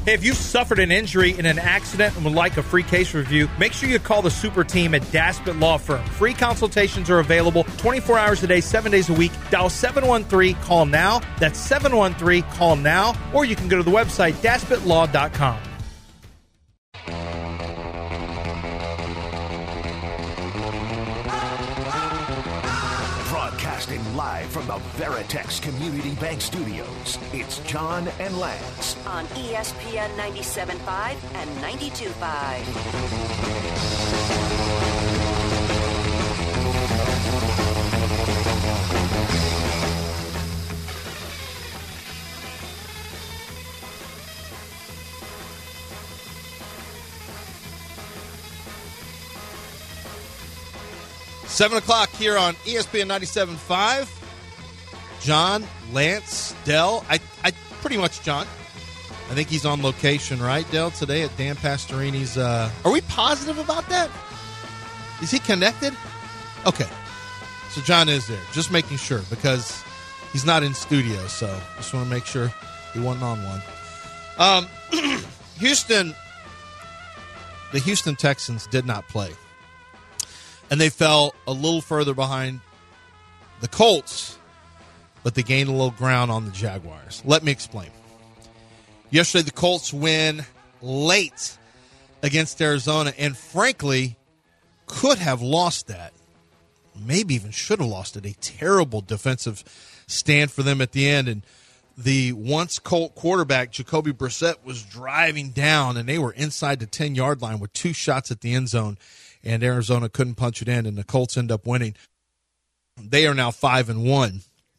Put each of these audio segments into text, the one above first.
Hey, if you've suffered an injury in an accident and would like a free case review, make sure you call the super team at Daspit Law Firm. Free consultations are available 24 hours a day, 7 days a week. Dial 713-CALL-NOW. That's 713-CALL-NOW. Or you can go to the website, daspitlaw.com. Broadcasting live from the Veritex Community Bank Studios, it's John and Lance on ESPN 97.5 and 92.5. 7 o'clock here on ESPN 97.5. John, Lance, Dell. I pretty much John. I think he's on location, right, Dell, today at Dan Pastorini's. Are we positive about that? Is he connected? Okay. So John is there. Just making sure because he's not in studio. So just want to make sure he wasn't on one. Houston, the Houston Texans did not play. And they fell a little further behind the Colts, but they gained a little ground on the Jaguars. Let me explain. Yesterday, the Colts win late against Arizona, and frankly, could have lost that. Maybe even should have lost it. A terrible defensive stand for them at the end, and the once Colt quarterback, Jacoby Brissett, was driving down, and they were inside the 10-yard line with 2 shots at the end zone. And Arizona couldn't punch it in, and the Colts end up winning. They are now 5-1.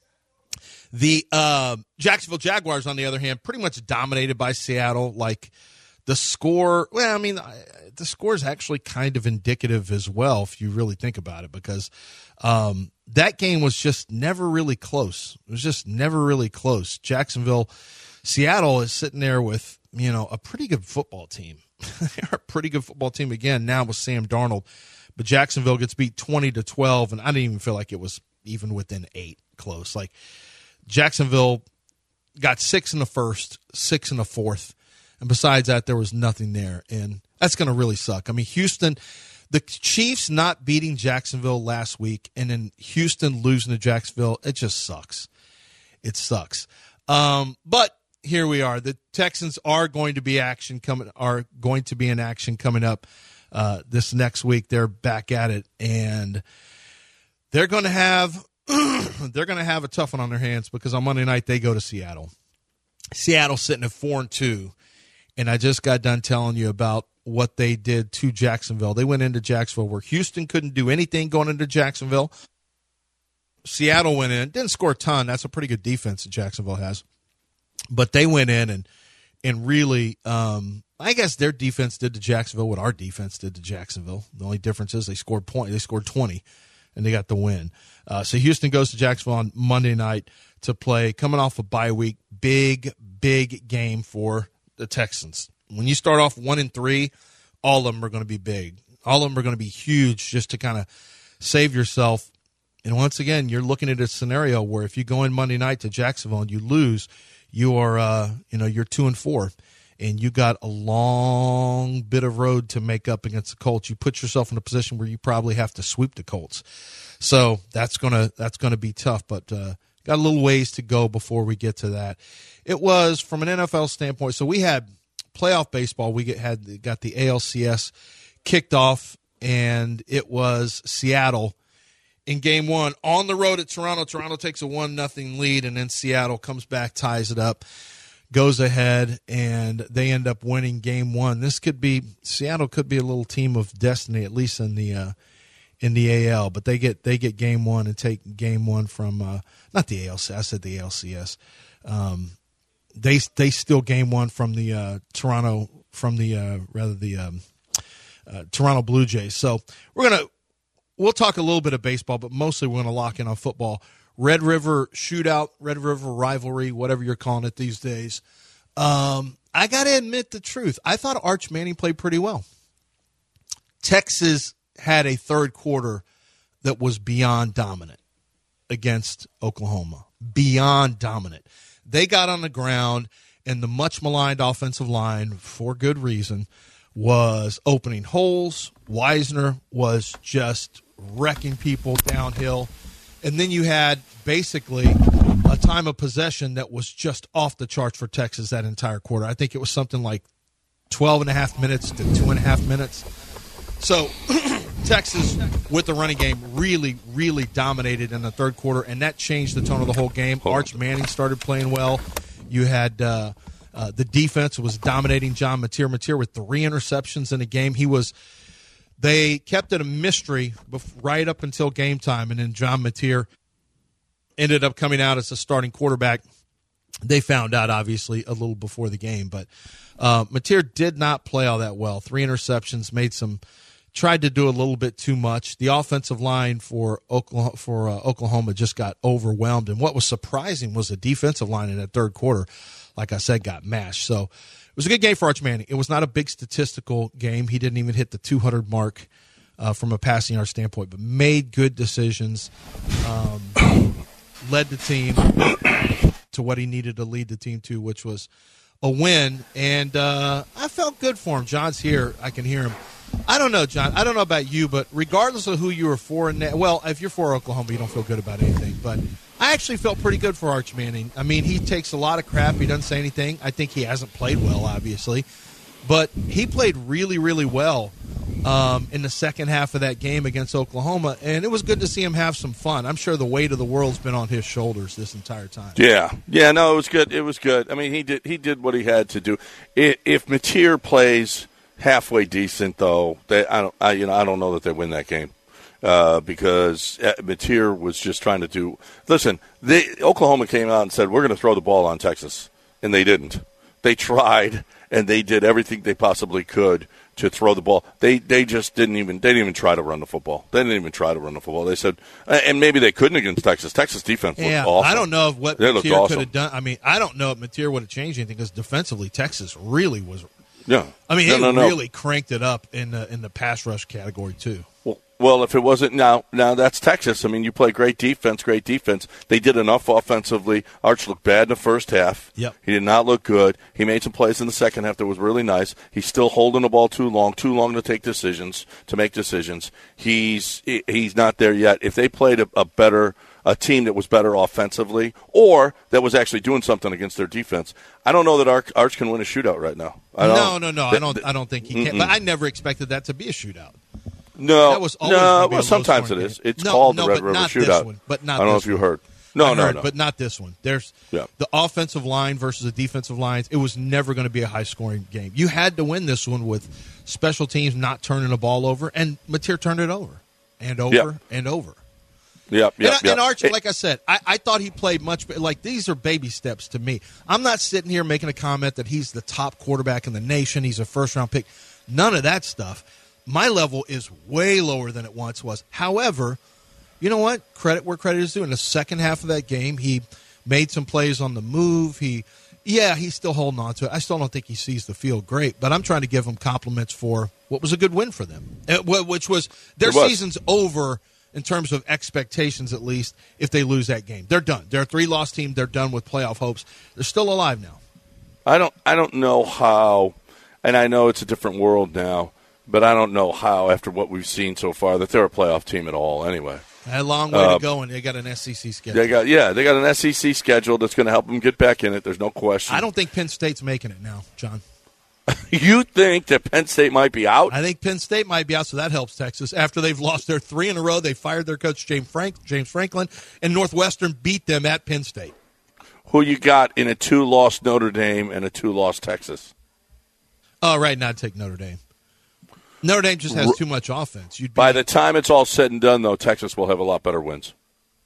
The Jacksonville Jaguars, on the other hand, pretty much dominated by Seattle. Like the score, well, I mean, the score is actually kind of indicative as well, if you really think about it, because that game was just never really close. It was just never really close. Seattle is sitting there with, a pretty good football team. They're a pretty good football team again now with Sam Darnold, but Jacksonville gets beat 20-12, and I didn't even feel like it was even within 8 close. Like Jacksonville got 6 in the first, 6 in the fourth, and besides that, there was nothing there, and that's going to really suck. I mean, Houston, the Chiefs not beating Jacksonville last week, and then Houston losing to Jacksonville, it just sucks. It sucks. But here we are. The Texans are going to be in action coming up this next week. They're back at it, and they're going to have a tough one on their hands because on Monday night they go to Seattle. Seattle's sitting at 4-2, and I just got done telling you about what they did to Jacksonville. They went into Jacksonville where Houston couldn't do anything going into Jacksonville. Seattle went in, didn't score a ton. That's a pretty good defense that Jacksonville has. But they went in and really, I guess their defense did to Jacksonville what our defense did to Jacksonville. The only difference is they scored 20, and they got the win. So Houston goes to Jacksonville on Monday night to play, coming off a bye week. Big game for the Texans. When you start off 1-3, all of them are going to be big. All of them are going to be huge just to kind of save yourself. And once again, you're looking at a scenario where if you go in Monday night to Jacksonville and you lose, you are, you're 2-4, and you got a long bit of road to make up against the Colts. You put yourself in a position where you probably have to sweep the Colts, so that's gonna be tough. But got a little ways to go before we get to that. It was from an NFL standpoint. So we had playoff baseball. We got the ALCS kicked off, and it was Seattle in game 1 on the road at Toronto. Toronto takes a 1-0 lead, and then Seattle comes back, ties it up, goes ahead, and they end up winning game 1. Seattle could be a little team of destiny, at least in the AL, but they get game 1 and take game 1 from not the ALCS. I said the ALCS. They steal game 1 from the Toronto Blue Jays. So we'll talk a little bit of baseball, but mostly we're going to lock in on football. Red River shootout, Red River rivalry, whatever you're calling it these days. I got to admit the truth. I thought Arch Manning played pretty well. Texas had a third quarter that was beyond dominant against Oklahoma. Beyond dominant. They got on the ground and the much-maligned offensive line, for good reason, was opening holes. Wisner was just wrecking people downhill. And then you had basically a time of possession that was just off the charts for Texas that entire quarter. I think it was something like 12 and a half minutes to 2.5 minutes. So Texas, with the running game, really, really dominated in the third quarter, and that changed the tone of the whole game. Arch Manning started playing well. You had the defense was dominating John Mateer. Mateer with 3 interceptions in a game. They kept it a mystery right up until game time, and then John Mateer ended up coming out as a starting quarterback. They found out, obviously, a little before the game, but Mateer did not play all that well. 3 interceptions, tried to do a little bit too much. The offensive line for Oklahoma just got overwhelmed, and what was surprising was the defensive line in that third quarter, like I said, got mashed. So it was a good game for Arch Manning. It was not a big statistical game. He didn't even hit the 200 mark from a passing yard standpoint, but made good decisions, led the team to what he needed to lead the team to, which was a win. And I felt good for him. John's here. I can hear him. I don't know, John. I don't know about you, but regardless of who you were for, if you're for Oklahoma, you don't feel good about anything. But I actually felt pretty good for Arch Manning. I mean, he takes a lot of crap. He doesn't say anything. I think he hasn't played well, obviously. But he played really, really well in the second half of that game against Oklahoma, and it was good to see him have some fun. I'm sure the weight of the world's been on his shoulders this entire time. Yeah, no, it was good. It was good. I mean, he did what he had to do. If Mateer plays halfway decent, though, I don't know that they win that game because Mateer was just trying to do. Listen, Oklahoma came out and said we're going to throw the ball on Texas, and they didn't. They tried and they did everything they possibly could to throw the ball. They just didn't even try to run the football. They didn't even try to run the football. They said, and maybe they couldn't against Texas. Texas defense looked awesome. I don't know if what Mateer could have done. I mean, I don't know if Mateer would have changed anything because defensively Texas really was. Yeah, I mean, he really cranked it up in the pass rush category too. Well, if it wasn't now that's Texas. I mean, you play great defense. They did enough offensively. Arch looked bad in the first half. Yep. He did not look good. He made some plays in the second half that was really nice. He's still holding the ball too long to make decisions. He's not there yet. If they played a team that was better offensively or that was actually doing something against their defense, I don't know that Arch can win a shootout right now. No. I don't think he can. But I never expected that to be a shootout. No, that was always well, sometimes it is. It's called the Red River Shootout. But not I don't know if you heard. No. But not this one. There's the offensive line versus the defensive lines. It was never going to be a high-scoring game. You had to win this one with special teams not turning the ball over, and Mateer turned it over and over and over. And Arch, like I said, I thought he played much better. Like, these are baby steps to me. I'm not sitting here making a comment that he's the top quarterback in the nation. He's a first-round pick. None of that stuff. My level is way lower than it once was. However, you know what? Credit where credit is due. In the second half of that game, he made some plays on the move. He's still holding on to it. I still don't think he sees the field great, but I'm trying to give him compliments for what was a good win for them, which was their season's over in terms of expectations, at least, if they lose that game. They're done. They're a 3-loss team. They're done with playoff hopes. They're still alive now. I don't know how, and I know it's a different world now, but I don't know how, after what we've seen so far, that they're a playoff team at all anyway. A long way to go, and they got an SEC schedule. They got an SEC schedule that's going to help them get back in it. There's no question. I don't think Penn State's making it now, John. You think that Penn State might be out? I think Penn State might be out, so that helps Texas. After they've lost their 3 in a row, they fired their coach, James Franklin, and Northwestern beat them at Penn State. Who you got in a 2-loss Notre Dame and a 2-loss Texas? Right now, I'd take Notre Dame. Notre Dame just has too much offense. By the time it's all said and done, though, Texas will have a lot better wins.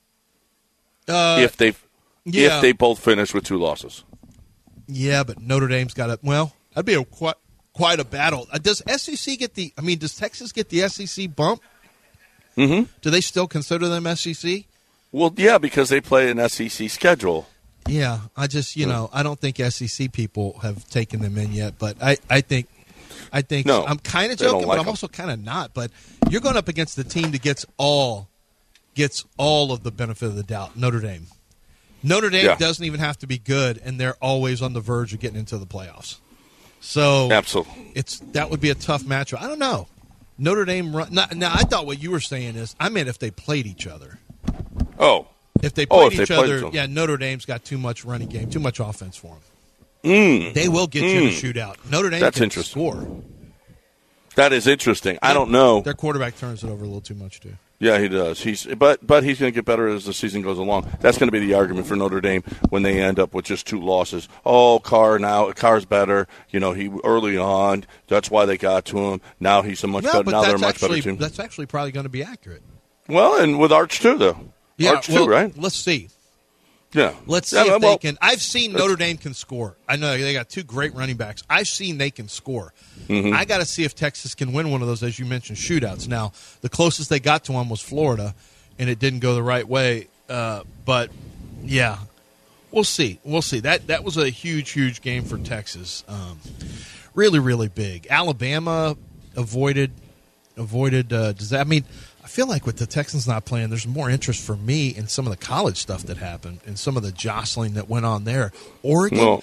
If they both finish with 2 losses. Yeah, but Notre Dame's got a – well, that'd be quite a battle. Does SEC get the – does Texas get the SEC bump? Mm-hmm. Do they still consider them SEC? Well, yeah, because they play an SEC schedule. Yeah, I just, I don't think SEC people have taken them in yet, but I think no, I'm kind of joking, but I'm also kind of not. But you're going up against the team that gets all of the benefit of the doubt, Notre Dame. Notre Dame doesn't even have to be good, and they're always on the verge of getting into the playoffs. So absolutely, that would be a tough matchup. I don't know. Notre Dame now, I thought what you were saying is, I meant if they played each other. Oh. If they played each other, Notre Dame's got too much running game, too much offense for them. They will get you in a shootout. Notre Dame can score. That is interesting. I don't know. Their quarterback turns it over a little too much, too. Yeah, he does. But he's going to get better as the season goes along. That's going to be the argument for Notre Dame when they end up with just 2 losses. Oh, Carr's better. He early on. That's why they got to him. Now he's a much better. Now they're a much better team. That's actually probably going to be accurate. Well, and with Arch too, though. Yeah, Arch too, right? Let's see. Yeah. Let's see if they can. I've seen Notre Dame can score. I know they got 2 great running backs. I've seen they can score. Mm-hmm. I got to see if Texas can win one of those, as you mentioned, shootouts. Now, the closest they got to one was Florida, and it didn't go the right way. But, yeah, we'll see. We'll see. That was a huge, huge game for Texas. Really, really big. Alabama avoided. Does that mean? I feel like with the Texans not playing, there's more interest for me in some of the college stuff that happened and some of the jostling that went on there. Oregon,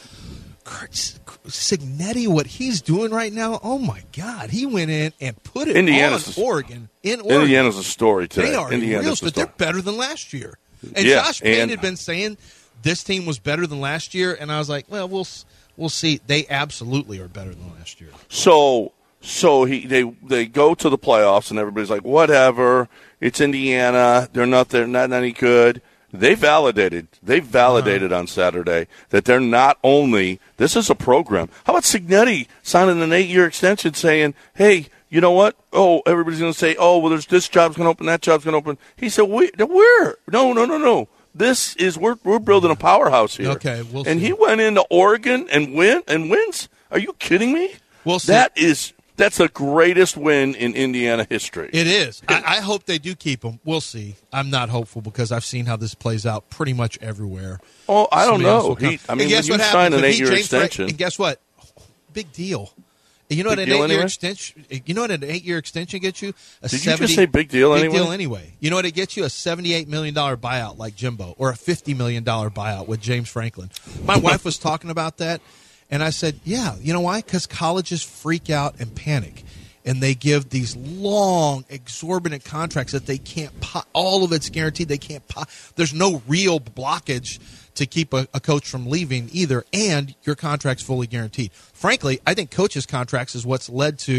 Cignetti, what he's doing right now, oh, my God. He went in and put it on Oregon. Indiana's a story today. They are real, but they're better than last year. And Josh Payne had been saying this team was better than last year, and I was like, well, we'll see. They absolutely are better than last year. So they go to the playoffs, and everybody's like, whatever. It's Indiana. They're not any good. They validated on Saturday that they're not only – this is a program. How about Cignetti signing an 8-year extension saying, hey, you know what? Oh, everybody's going to say, oh, well, there's this job's going to open, that job's going to open. He said, where? No. This is – we're building a powerhouse here. Okay, we'll see. And he went into Oregon and wins? Are you kidding me? We'll see. That's the greatest win in Indiana history. It is. I hope they do keep him. We'll see. I'm not hopeful because I've seen how this plays out pretty much everywhere. Oh, I don't know. When you sign an 8-year extension. And guess what? Big deal. You know what an 8-year extension? You know what an 8-year extension gets you? Did you just say big deal anyway? Big deal anyway. You know what it gets you? A $78 million buyout like Jimbo, or a $50 million buyout with James Franklin. My wife was talking about that. And I said, yeah, you know why? Because colleges freak out and panic. And they give these long, exorbitant contracts that they can't all of it's guaranteed. They can't there's no real blockage to keep a coach from leaving either. And your contract's fully guaranteed. Frankly, I think coaches' contracts is what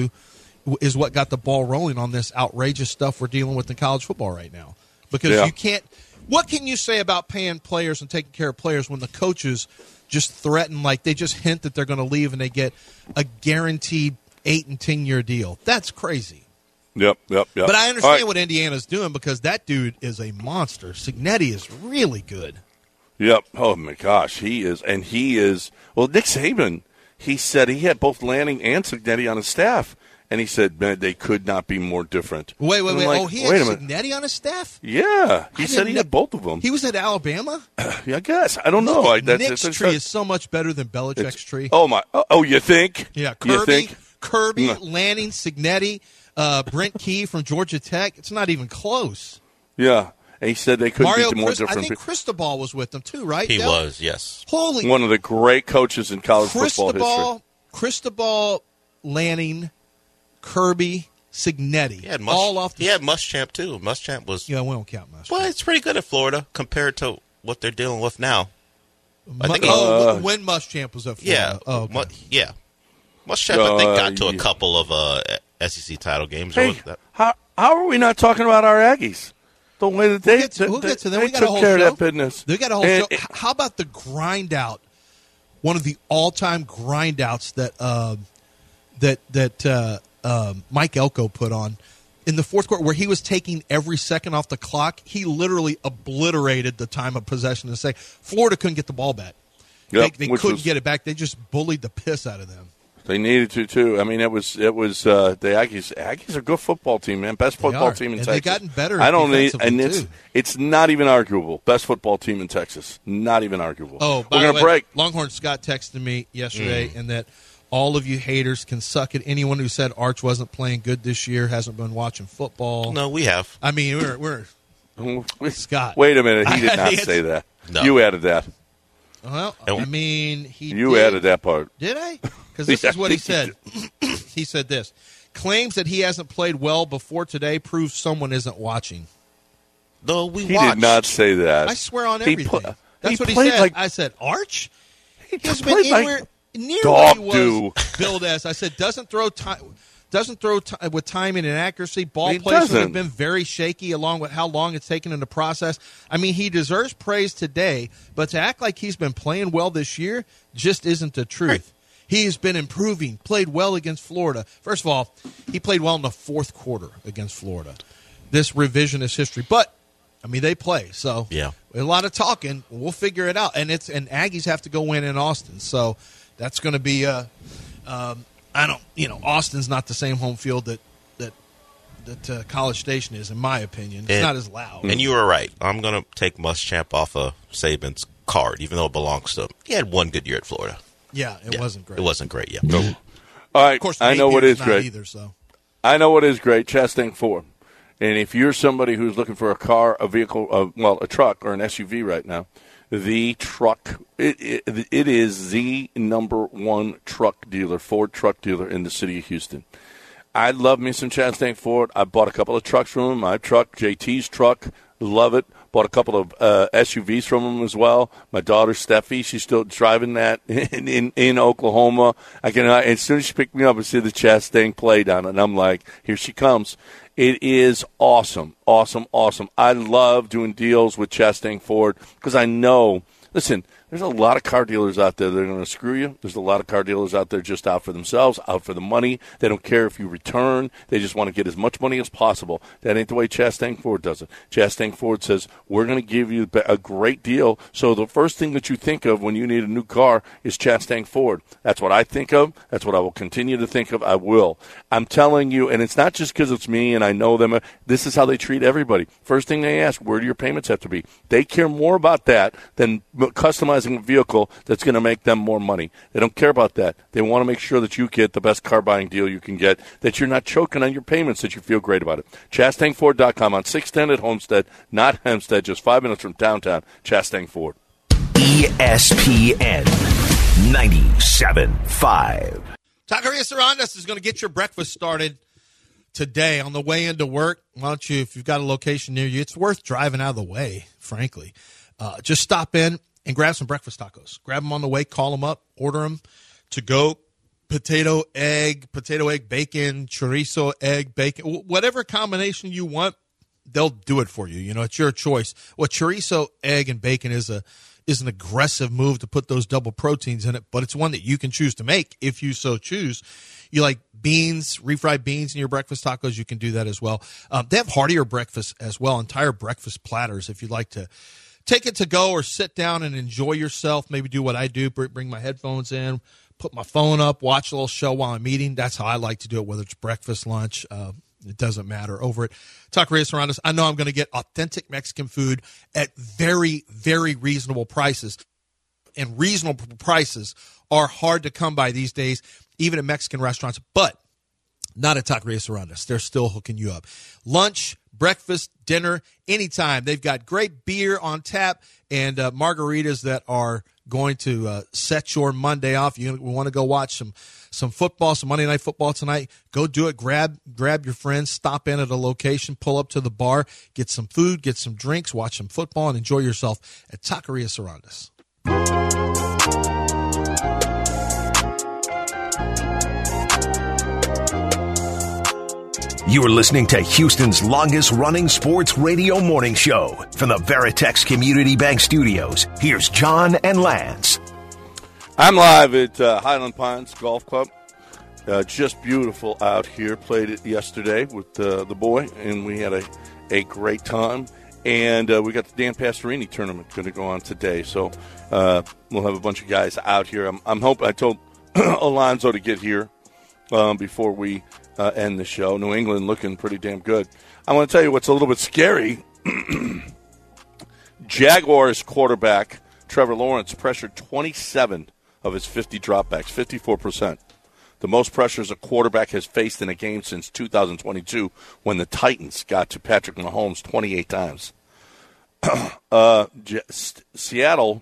got the ball rolling on this outrageous stuff we're dealing with in college football right now. Because you can't – what can you say about paying players and taking care of players when the coaches – just threaten, like they just hint that they're going to leave and they get a guaranteed 8 and 10-year deal? That's crazy. Yep. But I understand what Indiana's doing because that dude is a monster. Cignetti is really good. Yep. Oh, my gosh. He is. And he is. Well, Nick Saban, he said he had both Lanning and Cignetti on his staff. And he said, man, they could not be more different. Wait. Like, he had Cignetti on his staff? Yeah. He said he had both of them. He was at Alabama? Yeah, I guess. I don't know. Nick's tree is so much better than Belichick's tree. Oh, my. Oh, you think? Yeah. Kirby, Lanning, Cignetti, Brent Key from Georgia Tech. It's not even close. Yeah. And he said they couldn't beat the more different. I think Cristobal was with them too, right? He was, yes. One of the great coaches in college football history. Cristobal, Lanning, Kirby, Cignetti. He had Muschamp, too. Muschamp was... Yeah, we don't count Muschamp. Well, it's pretty good at Florida compared to what they're dealing with now. When Muschamp was at Florida. Yeah. Oh, okay. Yeah. Muschamp, I think, got to a couple of SEC title games. Hey, how are we not talking about our Aggies? The way that they took care of that business. They got a whole show. How about the grind out? One of the all-time grind outs that Mike Elko put on in the fourth quarter, where he was taking every second off the clock. He literally obliterated the time of possession to say Florida couldn't get the ball back. They couldn't get it back. They just bullied the piss out of them. They needed to too. I mean, it was the Aggies. Aggies are a good football team, man. Best football team in Texas. They've gotten better. It's not even arguable. Best football team in Texas. Not even arguable. Oh, by the way, break. Longhorn Scott texted me yesterday, and that all of you haters can suck it. Anyone who said Arch wasn't playing good this year hasn't been watching football. No, we have. I mean, we're Scott. Wait a minute. He did not say that. No. You added that. Well, I mean, You added that part. Did I? Because this is what he said. He said this. Claims that he hasn't played well before today proves someone isn't watching. No, we He watched. did not say that. I swear on everything. That's what he played said. like- I said, Arch? He He's been played anywhere like near dog where he was do. billed as. I said, doesn't throw with timing and accuracy. Ball He placement doesn't. have been very shaky along with how long it's taken in the process. I mean, he deserves praise today, but to act like he's been playing well this year just isn't the truth. Right. He's been improving, played well against Florida. First of all, he played well in the fourth quarter against Florida. This revisionist history. But, I mean, they play. So, Yeah. a lot of talking. We'll figure it out. And Aggies have to go win in Austin. So, that's going to be Austin's not the same home field that College Station is, in my opinion. It's not as loud. And you were right. I'm going to take Muschamp off of Saban's card, even though it belongs to him. He had one good year at Florida. Yeah, it wasn't great. It wasn't great, yeah. No. All right, Of course, I know what is not great. either, so. I know what is great. Chastang Ford. And if you're somebody who's looking for a car, a vehicle, a truck or an SUV right now, the truck, it is the number one truck dealer, Ford truck dealer in the city of Houston. I love me some Chastang Ford. I bought a couple of trucks from him. My truck, JT's truck, love it. Bought a couple of SUVs from him as well. My daughter, Steffi, she's still driving that in Oklahoma. As soon as she picked me up, I see the Chastang plate on it, and I'm like, here she comes. It is awesome, awesome, awesome. I love doing deals with Chastang Ford because I know, listen, there's a lot of car dealers out there that are going to screw you. There's a lot of car dealers out there just out for themselves, out for the money. They don't care if you return. They just want to get as much money as possible. That ain't the way Chastang Ford does it. Chastang Ford says, we're going to give you a great deal. So the first thing that you think of when you need a new car is Chastang Ford. That's what I think of. That's what I will continue to think of. I will. I'm telling you, and it's not just because it's me and I know them. This is how they treat everybody. First thing they ask, where do your payments have to be? They care more about that than customizing a vehicle that's going to make them more money. They don't care about that. They want to make sure that you get the best car buying deal you can get, that you're not choking on your payments, that you feel great about it. ChastangFord.com on 610 at Homestead, not Hempstead, just 5 minutes from downtown. Chastang Ford. ESPN 97.5. Taqueria Sarandas is going to get your breakfast started today on the way into work. Why don't you, if you've got a location near you, it's worth driving out of the way, frankly. Just stop in and grab some breakfast tacos. Grab them on the way, call them up, order them to go. Potato, egg, bacon, chorizo, egg, bacon, whatever combination you want, they'll do it for you. You know, it's your choice. Well, chorizo, egg, and bacon is an aggressive move to put those double proteins in it, but it's one that you can choose to make if you so choose. You like beans, refried beans in your breakfast tacos, you can do that as well. They have heartier breakfast as well, entire breakfast platters if you'd like to take it to go or sit down and enjoy yourself. Maybe do what I do, bring my headphones in, put my phone up, watch a little show while I'm eating. That's how I like to do it, whether it's breakfast, lunch. It doesn't matter. Over at Taqueria Sarandas, I know I'm going to get authentic Mexican food at very, very reasonable prices. And reasonable prices are hard to come by these days, even at Mexican restaurants. But not at Taqueria Sarandas. They're still hooking you up. Lunch, breakfast, dinner, anytime. They've got great beer on tap and margaritas that are going to set your Monday off. You want to go watch some football, some Monday Night Football tonight, go do it. Grab your friends, stop in at a location, pull up to the bar, get some food, get some drinks, watch some football, and enjoy yourself at Taqueria Sarandas. You are listening to Houston's longest-running sports radio morning show from the Veritex Community Bank Studios. Here's John and Lance. I'm live at Highland Pines Golf Club. Just beautiful out here. Played it yesterday with the boy, and we had a great time. And we got the Dan Pastorini tournament going to go on today. So we'll have a bunch of guys out here. I'm hoping. I told Alonzo to get here before we end the show. New England looking pretty damn good. I want to tell you what's a little bit scary. Jaguars quarterback Trevor Lawrence pressured 27 of his 50 dropbacks, 54%. The most pressures a quarterback has faced in a game since 2022 when the Titans got to Patrick Mahomes 28 times. Seattle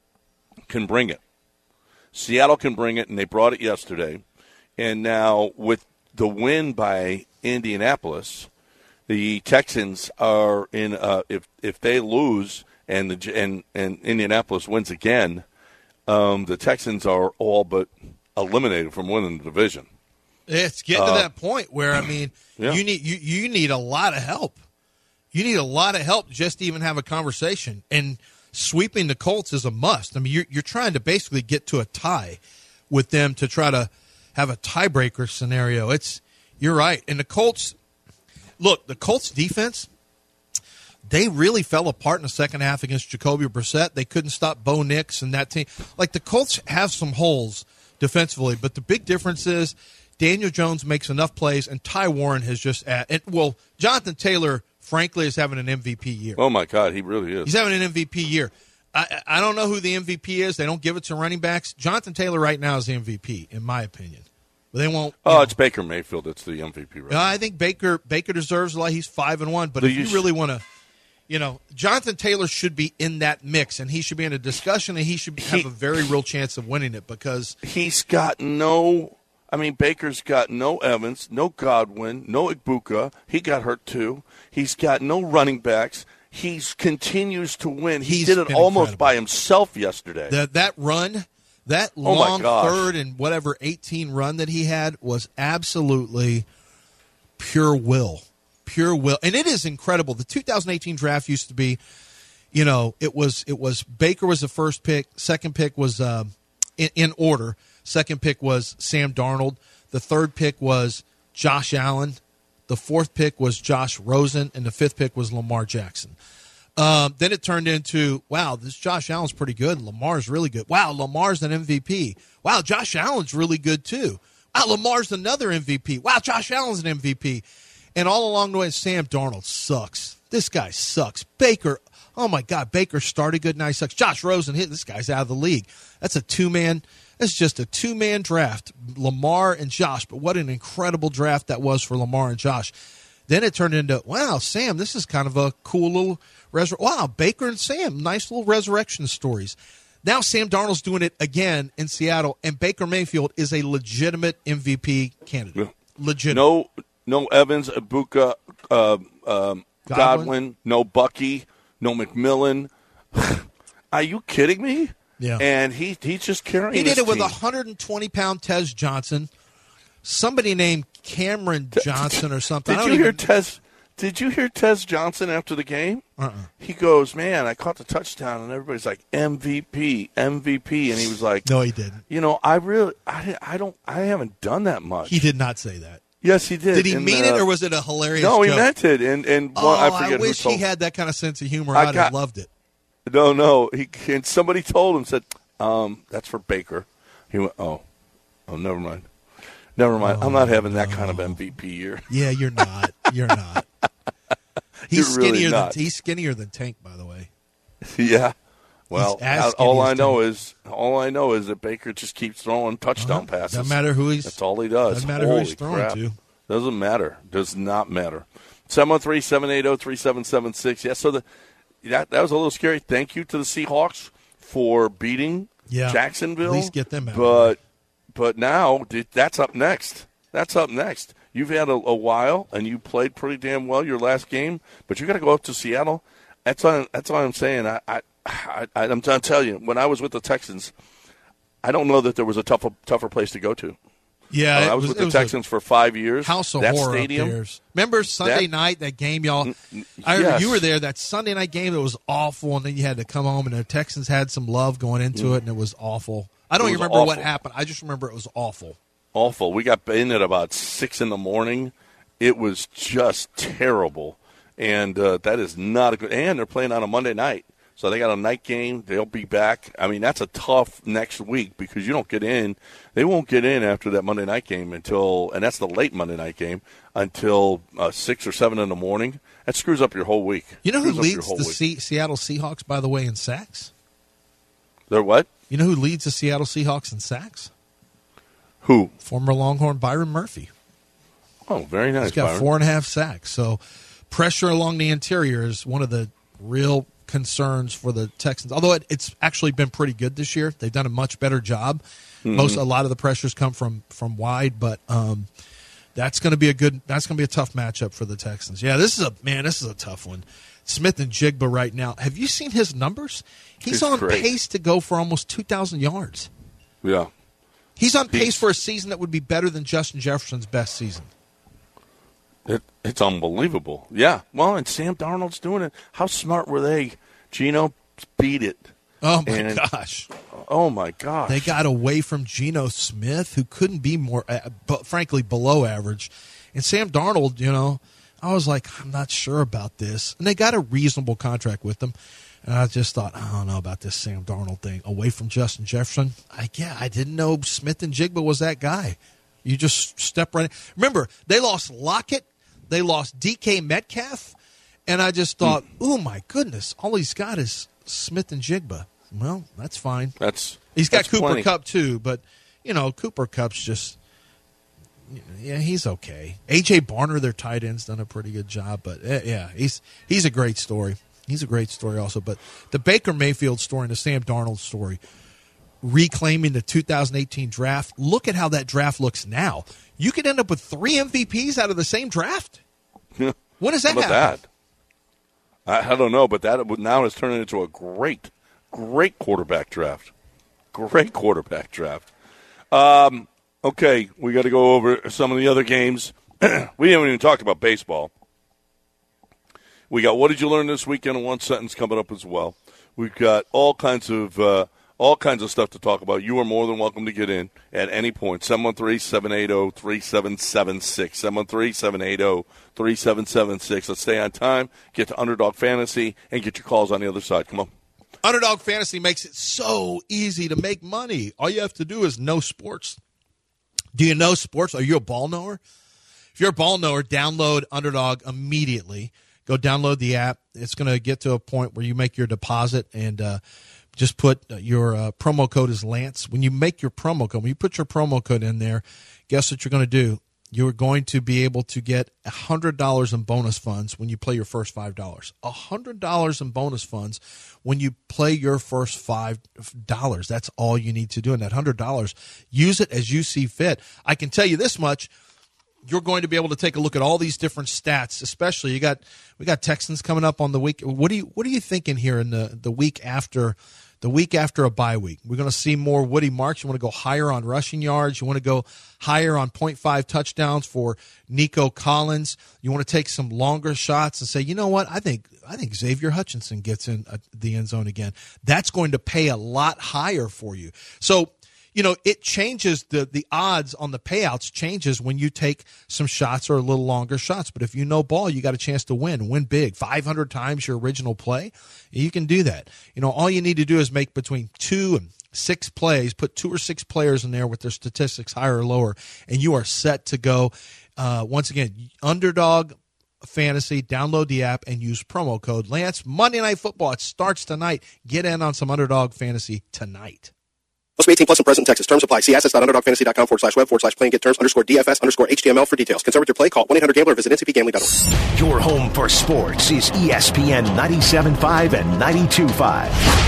can bring it. Seattle can bring it, and they brought it yesterday. And now with the win by Indianapolis, the Texans are in. If they lose and Indianapolis wins again, the Texans are all but eliminated from winning the division. It's getting to that point where, I mean, Yeah. you need a lot of help. You need a lot of help just to even have a conversation. And sweeping the Colts is a must. I mean, you're trying to basically get to a tie with them to try to have a tiebreaker scenario. You're right. And the Colts, look, the Colts defense, they really fell apart in the second half against Jacoby Brissett. They couldn't stop Bo Nix and that team. Like, the Colts have some holes defensively, but the big difference is Daniel Jones makes enough plays, and Ty Warren has just Jonathan Taylor, frankly, is having an MVP year. Oh, my God, he really is. He's having an MVP year. I don't know who the MVP is. They don't give it to running backs. Jonathan Taylor right now is the MVP, in my opinion. But they won't. It's Baker Mayfield that's the MVP right now. I think Baker deserves a lot. He's 5-1. But if you really want to, Jonathan Taylor should be in that mix, and he should be in a discussion, and he should have a very real chance of winning it because he's got Baker's got no Evans, no Godwin, no Ibuka. He got hurt too. He's got no running backs. He continues to win. He did it almost by himself yesterday. That run, that long third and 18 run that he had was absolutely pure will. Pure will. And it is incredible. The 2018 draft used to be, it was Baker was the first pick. Second pick was in order. Second pick was Sam Darnold. The third pick was Josh Allen. The fourth pick was Josh Rosen. And the fifth pick was Lamar Jackson. Then it turned into, wow, this Josh Allen's pretty good. Lamar's really good. Wow, Lamar's an MVP. Wow, Josh Allen's really good too. Wow, Lamar's another MVP. Wow, Josh Allen's an MVP. And all along the way, Sam Darnold sucks. This guy sucks. Baker, oh my God, Baker started good, now he sucks. Josh Rosen, this guy's out of the league. That's just a two-man draft, Lamar and Josh. But what an incredible draft that was for Lamar and Josh. Then it turned into, wow, Sam, this is kind of a cool little wow, Baker and Sam, nice little resurrection stories. Now Sam Darnold's doing it again in Seattle, and Baker Mayfield is a legitimate MVP candidate. Legitimate. No Evans, Ibuka, Godwin, no Bucky, no McMillan. Are you kidding me? Yeah. And he's just carrying He did it with team. 120-pound Tez Johnson, somebody named Cameron Johnson or something. Did you hear Tez Johnson after the game? He goes, man, I caught the touchdown, and everybody's like, MVP, and he was like, no, he didn't. I haven't done that much. He did not say that. Yes, he did. Did he mean it, or was it a hilarious joke? No, he meant it. I wish he had that kind of sense of humor. I'd have loved it. No. And somebody told him, said, that's for Baker. He went, oh, never mind. I'm not having that kind of MVP year. Yeah, you're not. You're not. He's skinnier than Tank, by the way. Yeah. Well, all I know is that Baker just keeps throwing touchdown passes. Doesn't matter who he's. That's all he does. Doesn't matter who he's throwing to. Doesn't matter. Does not matter. 713-780-3776. Yeah. So that was a little scary. Thank you to the Seahawks for beating Jacksonville. At least get them out. But now that's up next. That's up next. You've had a while, and you played pretty damn well your last game, but you got to go up to Seattle. That's all I'm saying. I'm trying to tell you, when I was with the Texans, I don't know that there was a tougher place to go to. Yeah, I was with the Texans for 5 years. House of that horror stadium, upstairs. Remember Sunday night, that game, y'all? I remember you were there. That Sunday night game, it was awful, and then you had to come home, and the Texans had some love going into it, and it was awful. I don't even remember what happened. I just remember it was awful. Awful. We got in at about 6 a.m. It was just terrible, and that is not a good. And they're playing on a Monday night, so they got a night game. They'll be back. I mean, that's a tough next week because you don't get in. They won't get in after that Monday night game until, and that's the late Monday night game, until 6 or 7 in the morning. That screws up your whole week. You know who leads the Seattle Seahawks, by the way, in sacks? They're what? You know who leads the Seattle Seahawks in sacks? Who? Former Longhorn Byron Murphy. Oh, very nice. He's got Byron. 4.5 sacks. So pressure along the interior is one of the real concerns for the Texans. Although it's actually been pretty good this year. They've done a much better job. A lot of the pressures come from wide, but that's going to be a tough matchup for the Texans. Yeah, this is a tough one. Smith and Jigba right now. Have you seen his numbers? He's on pace to go for almost 2,000 yards. Yeah. He's on pace for a season that would be better than Justin Jefferson's best season. It's unbelievable. Yeah. Well, and Sam Darnold's doing it. How smart were they? Geno beat it. Oh, my gosh. Oh, my gosh. They got away from Geno Smith, who couldn't be more, frankly, below average. And Sam Darnold, I was like, I'm not sure about this. And they got a reasonable contract with him. And I just thought, I don't know about this Sam Darnold thing. Away from Justin Jefferson? I didn't know Smith and Jigba was that guy. You just step right in. Remember, they lost Lockett. They lost DK Metcalf. And I just thought, oh, my goodness, all he's got is Smith and Jigba. Well, that's fine. He's got Cooper Kupp, too. But, Cooper Kupp's just, he's okay. A.J. Barner, their tight end's done a pretty good job. But, he's a great story. He's a great story also. But the Baker Mayfield story and the Sam Darnold story, reclaiming the 2018 draft, look at how that draft looks now. You could end up with 3 MVPs out of the same draft. When does that happen? I don't know, but that now is turning into a great quarterback draft. Great quarterback draft. Okay, we got to go over some of the other games. We haven't even talked about baseball. We got What Did You Learn This Weekend in one sentence coming up as well. We've got all kinds of stuff to talk about. You are more than welcome to get in at any point. 713-780-3776. 713-780-3776. Let's stay on time, get to Underdog Fantasy, and get your calls on the other side. Come on. Underdog Fantasy makes it so easy to make money. All you have to do is know sports. Do you know sports? Are you a ball knower? If you're a ball knower, download Underdog immediately. Go download the app. It's going to get to a point where you make your deposit and just put your promo code is Lance. When you make your promo code, when you put your promo code in there, guess what you're going to do? You're going to be able to get $100 in bonus funds when you play your first $5. $100 in bonus funds when you play your first $5. That's all you need to do. And that $100, use it as you see fit. I can tell you this much. You're going to be able to take a look at all these different stats, especially we got Texans coming up on the week. What are you thinking here in the week after a bye week? We're going to see more Woody Marks. You want to go higher on rushing yards. You want to go higher on 0.5 touchdowns for Nico Collins. You want to take some longer shots and say, you know what? I think Xavier Hutchinson gets in the end zone again. That's going to pay a lot higher for you. So, it changes the odds on the payouts changes when you take some shots or a little longer shots. But if you know ball, you got a chance to win big. 500 times your original play, you can do that. All you need to do is make between 2 and 6 plays, put 2 or 6 players in there with their statistics higher or lower, and you are set to go. Once again, Underdog Fantasy, download the app and use promo code Lance. Monday Night Football, it starts tonight. Get in on some Underdog Fantasy tonight. Must be 18 plus in present Texas. Terms apply. See assets.underdogfantasy.com/web/play and get terms _DFS_HTML for details. Concerned with your play? Call 1-800-GAMBLER or visit ncpgambling.org. Your home for sports is ESPN 97.5 and 92.5.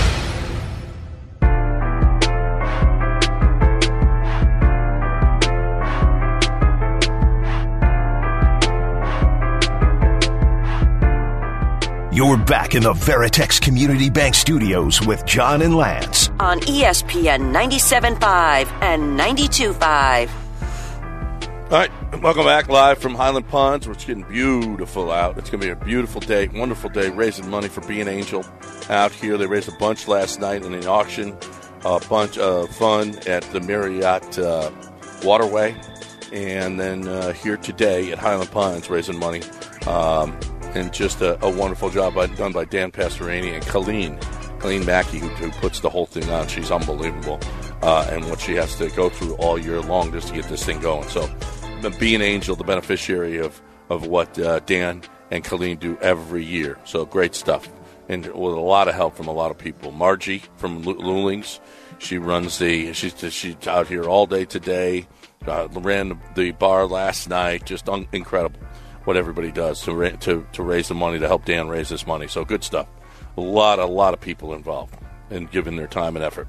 You're back in the Veritex Community Bank Studios with John and Lance on ESPN 97.5 and 92.5. All right, welcome back live from Highland Ponds, where it's getting beautiful out. It's going to be a beautiful day, wonderful day, raising money for Be an Angel out here. They raised a bunch last night in an auction, a bunch of fun at the Marriott Waterway, and then here today at Highland Ponds raising money. And just a wonderful job done by Dan Pastorini and Colleen Mackey, who puts the whole thing on. She's unbelievable. And what she has to go through all year long just to get this thing going. So Be an Angel, the beneficiary of what Dan and Colleen do every year. So great stuff. And with a lot of help from a lot of people. Margie from Lulings, she runs she's out here all day today. Ran the bar last night. Just incredible what everybody does to raise the money, to help Dan raise this money. So good stuff. A lot of people involved and giving their time and effort.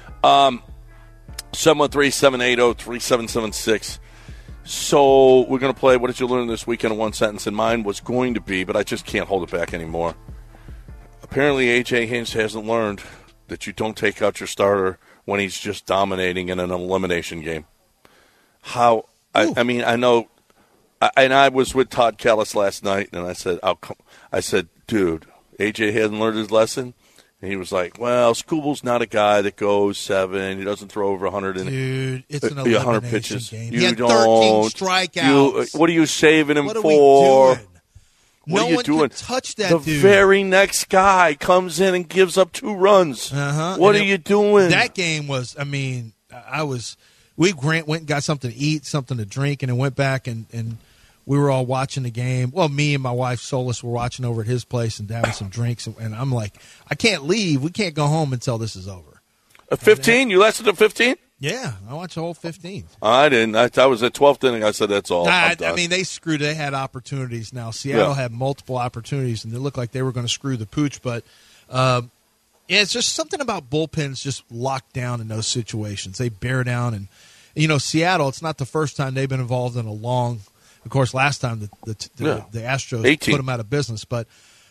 713-780-3776. So we're going to play What Did You Learn This Weekend in One Sentence? And mine was going to be, but I just can't hold it back anymore. Apparently, A.J. Hinch hasn't learned that you don't take out your starter when he's just dominating in an elimination game. How? I mean, I know, and I was with Todd Callis last night, and I said, dude, A.J. hasn't learned his lesson. And he was like, well, Scooble's not a guy that goes 7. He doesn't throw over 100. Dude, it's an elimination 100 pitches. game. You he had don't. 13 strikeouts. What are you saving him what are for? we doing? What no are you one doing? can touch that the dude. very next guy comes in and gives up 2 runs. What are you doing? That game was, I mean, we went and got something to eat, something to drink, and then went back and we were all watching the game. Well, me and my wife, Solis, were watching over at his place and having some drinks. And I'm like, I can't leave. We can't go home until this is over. 15? You lasted to 15? Yeah, I watched the whole 15. I didn't. I was at 12th inning. I said, that's all. I mean, they screwed. They had opportunities now. Seattle had multiple opportunities, and it looked like they were going to screw the pooch. But it's just something about bullpens just locked down in those situations. They bear down. And, Seattle, it's not the first time they've been involved in a long – of course, last time the Astros 18. put them out of business, but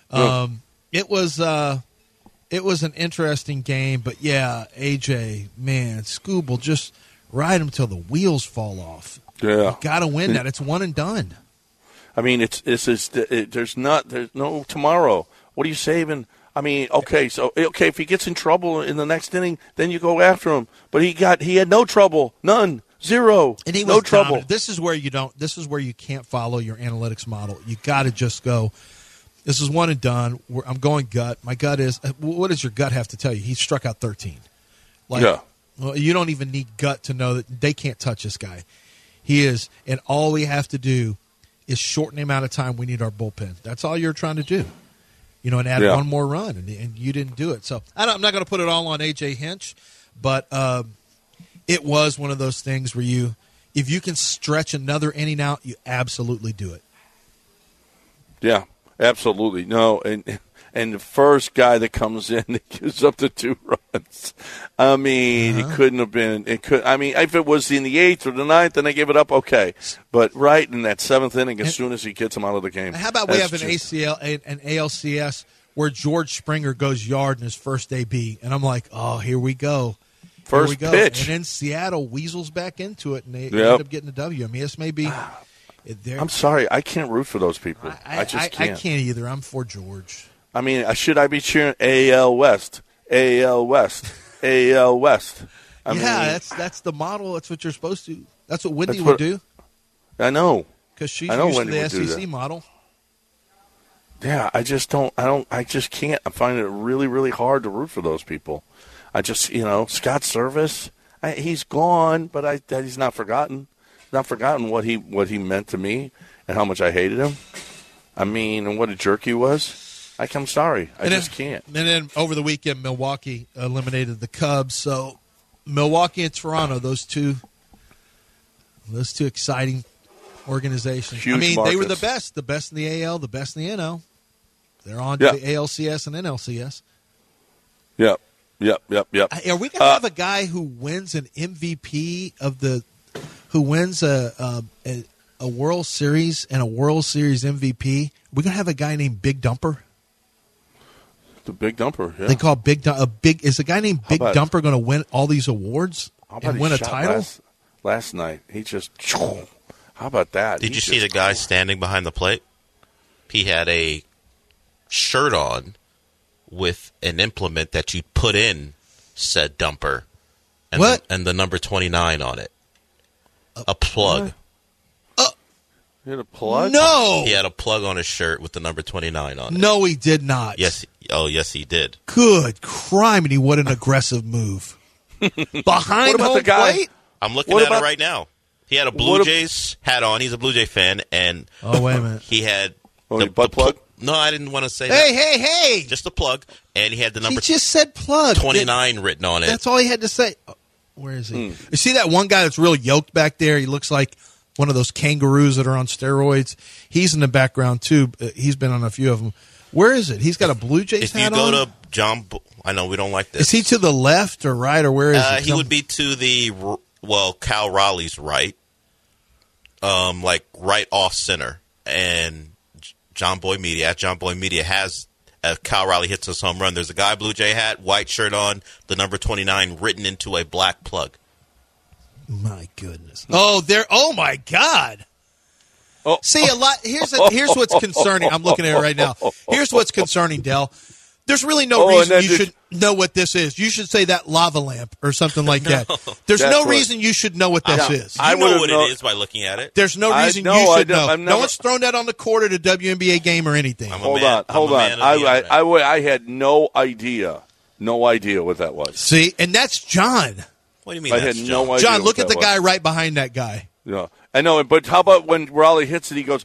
it was an interesting game. But yeah, AJ, man, Scooble, just ride him till the wheels fall off. Yeah, you got to win that. It's one and done. I mean, there's no tomorrow. What are you saving? I mean, okay, if he gets in trouble in the next inning, then you go after him. But he had no trouble, none. 0. And he was no trouble. dominant. This is where you can't follow your analytics model. You got to just go, this is one and done. I'm going gut. My gut is, what does your gut have to tell you? He struck out 13. Well, you don't even need gut to know that they can't touch this guy. He is, and all we have to do is shorten the amount of time we need our bullpen. That's all you're trying to do. And add one more run, and you didn't do it. So I'm not going to put it all on A.J. Hinch, but it was one of those things where if you can stretch another inning out, you absolutely do it. Yeah, absolutely. No, and the first guy that comes in that gives up the 2 runs. I mean, it couldn't have been. I mean, if it was in the 8th or the 9th and they give it up, okay. But right in that 7th inning, as soon as he gets him out of the game. How about we have an ALCS where George Springer goes yard in his first AB, and I'm like, oh, here we go. First pitch. And then Seattle weasels back into it, and they end up getting the W. I mean, this may be I'm sorry. I can't root for those people. I just can't. I can't either. I'm for George. I mean, should I be cheering AL West? AL West. AL West. I mean, that's the model. That's what you're supposed to. That's what Wendy would do. I know. Because she's used to the SEC model. Yeah, I just can't. I find it really, really hard to root for those people. I just, Scott Service, he's gone, but he's not forgotten. Not forgotten what he meant to me and how much I hated him. I mean, and what a jerk he was. I'm sorry. I just can't. And then over the weekend, Milwaukee eliminated the Cubs. So Milwaukee and Toronto, those two exciting organizations. Huge They markets. were the best in the AL, the best in the NL. They're on to the ALCS and NLCS. Yep. Are we going to have a guy who wins an MVP who wins a World Series and a World Series MVP? We're going to have a guy named Big Dumper. The Big Dumper. Yeah. They call is a guy named Big Dumper going to win all these awards and win a title? Last night, he just. How about that? Did you see the guy standing behind the plate? He had a shirt on with an implement that you put in said dumper. And and the number 29 on it. A plug. He had a plug? No! Oh. He had a plug on his shirt with the number 29 on it. No, he did not. Yes. Oh, yes, he did. Good criminy, what an aggressive move. Behind home the guy? Plate? I'm looking at it right now. He had a Blue Jays hat on. He's a Blue Jay fan. And wait a minute. He had the butt plug? No, I didn't want to say that. Hey! Just a plug. And he had the number He just said plug. 29 written on it. That's all he had to say. Where is he? You see that one guy that's real yoked back there? He looks like one of those kangaroos that are on steroids. He's in the background, too. He's been on a few of them. Where is it? He's got a Blue Jays If you hat go on? to John, I know we don't like this. Is he to the left or right, or where is he? He would be to the, Cal Raleigh's right, like right off center. And John Boy Media has, Cal Raleigh hits his home run. There's a guy, Blue Jay hat, white shirt on, the number 29 written into a black plug. My goodness. Oh, my God. Oh. See, here's what's concerning. I'm looking at it right now. Here's what's concerning, Dell. There's really no reason you should know what this is. You should say that lava lamp or something like that. There's no reason you should know what this is. You know what it is by looking at it. There's no reason you should know. No one's thrown that on the court at a WNBA game or anything. Hold on. I had no idea what that was. See, and that's John. What do you mean? I had no idea. John, look at the guy right behind that guy. Yeah, I know. But how about when Raleigh hits it? He goes,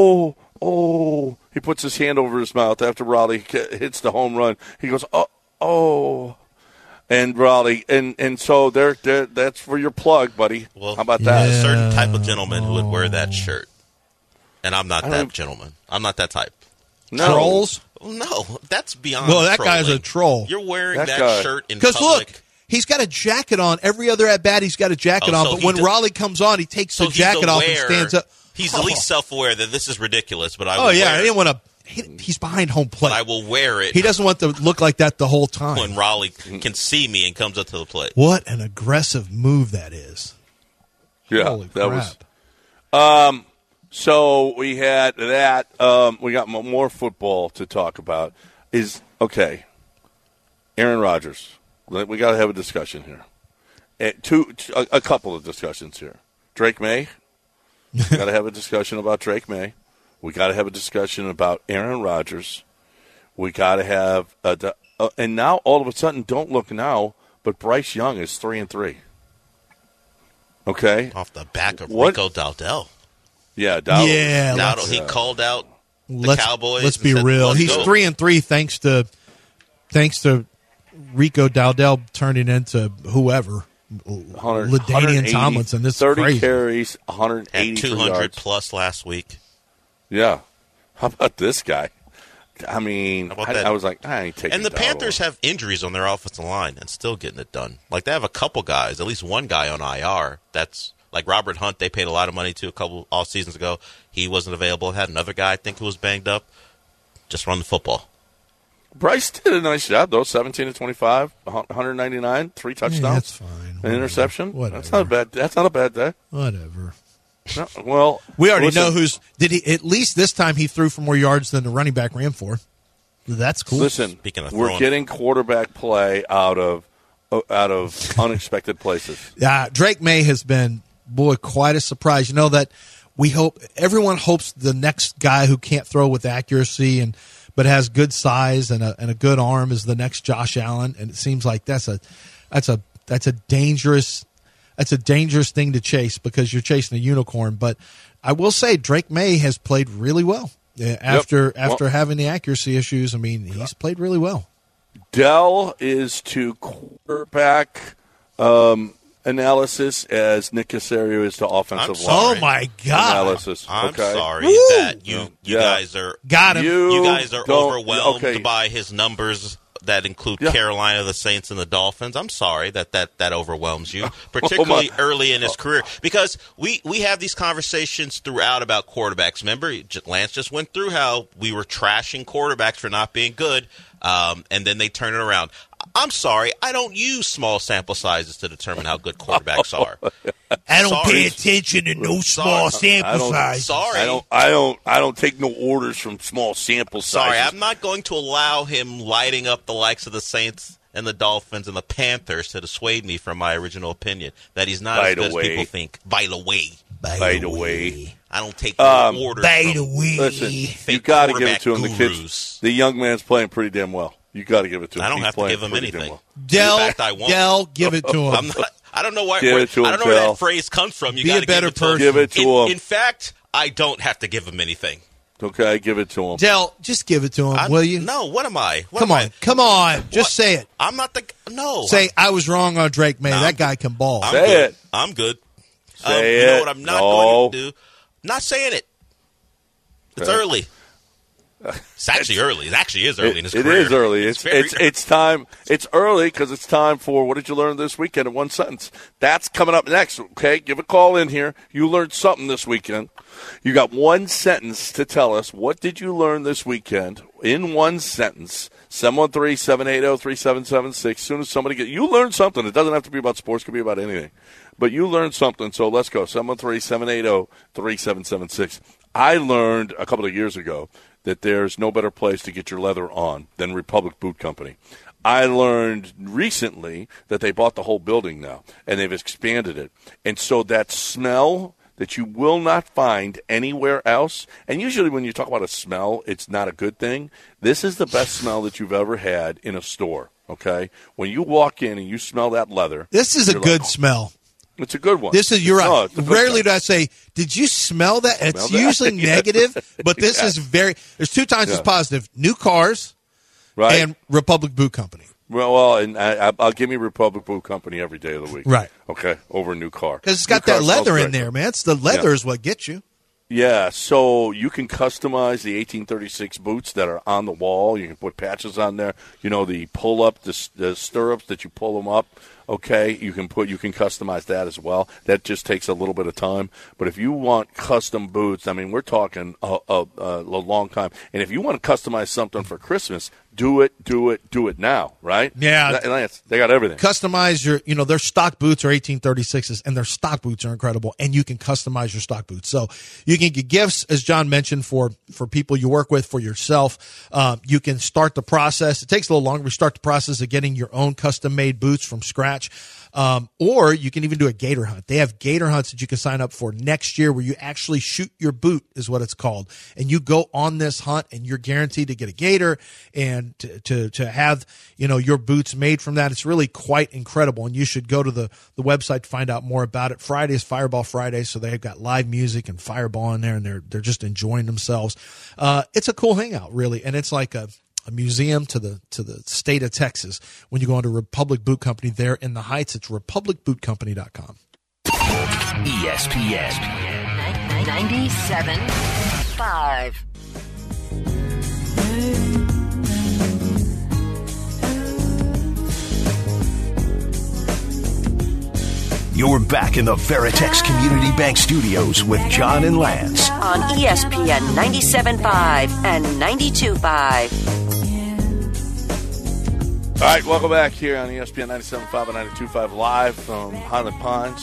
oh. He puts his hand over his mouth after Raleigh hits the home run. He goes, oh. And Raleigh, and so that's for your plug, buddy. Well, how about that? There's a certain type of gentleman who would wear that shirt. And I'm not that gentleman. I'm not that type. No. Trolls? No, that's beyond Well, that trolling. guy's a troll. You're wearing that shirt in public. Because look, he's got a jacket on. Every other at-bat, he's got a jacket on. But when Raleigh comes on, he takes the jacket off and stands up. He's at least self-aware that this is ridiculous, but I will I wear didn't want to. He's behind home plate. But I will wear it. He doesn't want to look like that the whole time. When Raleigh can see me and comes up to the plate. What an aggressive move that is. Yeah, Holy that crap. was. So we had that. We got more football to talk about. Aaron Rodgers. We got to have a discussion here. A couple of discussions here. Drake May. We got to have a discussion about Drake May. We got to have a discussion about Aaron Rodgers. We got to have and now all of a sudden, don't look now, but Bryce Young is 3-3. Okay, off the back of Rico Dowdell. Yeah, Dowdell. Yeah, Dowdell. He called out the Cowboys. Let's be real. He's 3-3 thanks to Rico Dowdell turning into whoever. LaDainian Tomlinson. This is 30 crazy. carries, 180 Had 200 yards. plus last week. Yeah. How about this guy? I mean, I was like, I ain't taking. And the Dowdell. Panthers have injuries on their offensive line and still getting it done. Like they have a couple guys, at least one guy on IR. That's like Robert Hunt. They paid a lot of money to a couple off seasons ago. He wasn't available. Had another guy I think who was banged up. Just run the football. Bryce did a nice job though. 17-25, 199, 3 touchdowns. Yeah, that's fine. An interception. Whatever. That's not a bad day. Whatever. No, well, we already know did he at least this time he threw for more yards than the running back ran for. That's cool. Listen, we're getting quarterback play out of unexpected places. Yeah, Drake May has been quite a surprise. You know that everyone hopes the next guy who can't throw with accuracy but has good size and a good arm is the next Josh Allen, and it seems like that's a dangerous thing to chase because you're chasing a unicorn. But I will say Drake May has played really well after having the accuracy issues. I mean, he's played really well. Dell is to quarterback analysis as Nick Caserio is to offensive line. Oh my God! Analysis. I'm okay? sorry that you guys are got him. You guys are overwhelmed by his numbers that include Carolina, the Saints, and the Dolphins. I'm sorry that overwhelms you, particularly early in his career, because we have these conversations throughout about quarterbacks. Remember, Lance just went through how we were trashing quarterbacks for not being good, and then they turn it around. I'm sorry, I don't use small sample sizes to determine how good quarterbacks are. I don't pay attention to no small sample size. Sorry, I don't take no orders from small sample sizes. Sorry, I'm not going to allow him lighting up the likes of the Saints and the Dolphins and the Panthers to dissuade me from my original opinion that he's not as good as people think. By the way, I don't take no orders. By the way, listen, you got to give it to him. The young man's playing pretty damn well. You got to give it to him. I don't have to give him anything. Well. Dell, give it to him. I don't know where where that phrase comes from. You got to better person. Give it to him. In fact, I don't have to give him anything. Okay, give it to him. Dell, just give it to him, will you? No, what am I? Come on. Just say it. I'm not the no. Say I was wrong on Drake May. That guy can ball. Say it. I'm good. Say it. You know what I'm not going to do? Not saying it. It's early. It's actually early. It actually is early in his career. It is early. It's time. It's early because it's time for what did you learn this weekend in one sentence? That's coming up next. Okay, give a call in here. You learned something this weekend. You got one sentence to tell us. What did you learn this weekend in one sentence? 713-780-3776. As soon as somebody you learned something. It doesn't have to be about sports. It could be about anything. But you learned something, so let's go. 713-780-3776. I learned a couple of years ago that there's no better place to get your leather on than Republic Boot Company. I learned recently that they bought the whole building now, and they've expanded it. And so that smell that you will not find anywhere else, and usually when you talk about a smell, it's not a good thing. This is the best smell that you've ever had in a store, okay? When you walk in and you smell that leather. This is a good smell. It's a good one. You're right. Rarely do I say, did you smell that? It's usually negative, but this is there's two times it's positive. New cars and Republic Boot Company. Well, and I'll give me Republic Boot Company every day of the week. Right. Okay, over a new car. Because it's got that leather in there, man. It's the leather is what gets you. Yeah, so you can customize the 1836 boots that are on the wall. You can put patches on there. You know, the pull-up, the stirrups that you pull them up. Okay, you can customize that as well. That just takes a little bit of time. But if you want custom boots, I mean, we're talking a long time. And if you want to customize something for Christmas, do it now, right? Yeah. They got everything. Customize their stock boots are 1836s, and their stock boots are incredible, and you can customize your stock boots. So you can get gifts, as John mentioned, for people you work with, for yourself. You can start the process. It takes a little longer. We start the process of getting your own custom-made boots from scratch. Or you can even do a gator hunt. They have gator hunts that you can sign up for next year where you actually shoot your boot is what it's called. And you go on this hunt and you're guaranteed to get a gator and to have, your boots made from that. It's really quite incredible. And you should go to the website to find out more about it. Friday is Fireball Friday. So they've got live music and fireball in there and they're just enjoying themselves. It's a cool hangout really. And it's like a museum to the state of Texas. When you go into Republic Boot Company there in the Heights, it's republicbootcompany.com. ESPN 97.5. You're back in the Veritex Community Bank Studios with John and Lance. On ESPN 97.5 and 92.5. All right, welcome back here on ESPN 97.5 and 92.5 live from Highland Pines.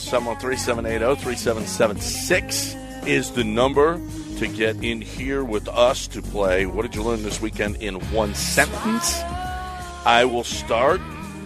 713-780-3776 is the number to get in here with us to play. What did you learn this weekend in one sentence? I will start.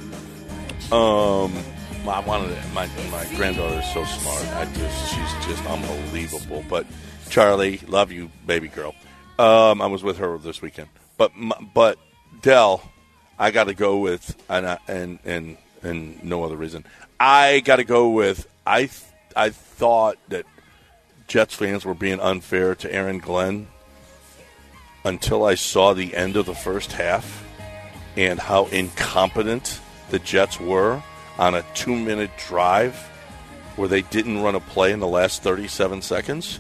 My granddaughter is so smart. She's just unbelievable. But Charlie, love you, baby girl. I was with her this weekend. But Dell, I got to go with and no other reason. I got to go with I thought that Jets fans were being unfair to Aaron Glenn until I saw the end of the first half and how incompetent the Jets were on a 2-minute drive where they didn't run a play in the last 37 seconds.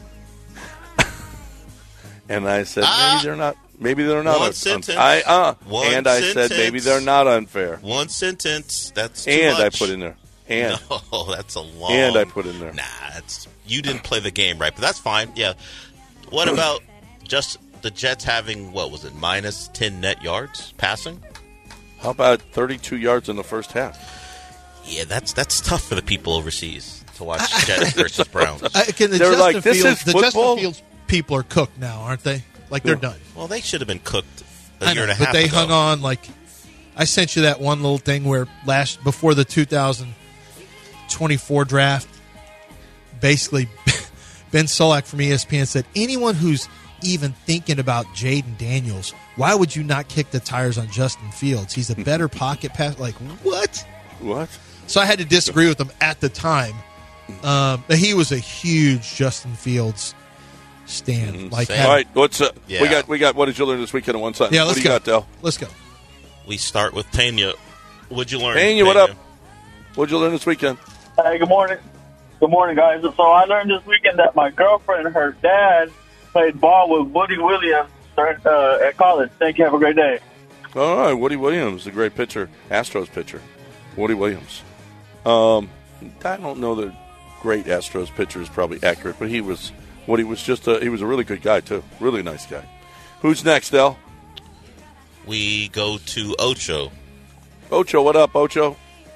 And I said, maybe they're not. One sentence. I said maybe they're not unfair. One sentence. That's too and much. I put in there. And no, that's a long. And I put in there. Nah, you didn't play the game right, but that's fine. Yeah. What about just the Jets having minus 10 net yards passing? How about 32 yards in the first half? Yeah, that's tough for the people overseas to watch Jets versus Browns. They're like, this is football? The Justin Fields people are cooked now, aren't they? Like, they're done. Well, they should have been cooked a year and a half ago. But they ago. hung on. Like, I sent you that one little thing where before the 2024 draft, basically Ben Solak from ESPN said, anyone who's even thinking about Jaden Daniels, why would you not kick the tires on Justin Fields? He's a better pocket pass. Like, what? So I had to disagree with him at the time. He was a huge Justin Fields stan. All right, what's up? Yeah. We got. What did you learn this weekend in one sentence? Yeah, let's what do you got, Del? Let's go. We start with Pena. What'd you learn? Pena, what up? What'd you learn this weekend? Hey, good morning. Good morning, guys. So I learned this weekend that my girlfriend, her dad, played ball with Woody Williams at college. Thank you. Have a great day. All right, Woody Williams, the great pitcher, Astros pitcher. Woody Williams. I don't know that great Astros pitcher is probably accurate, but he was a really good guy too. Really nice guy. Who's next, El? We go to Ocho. Ocho, what up, Ocho?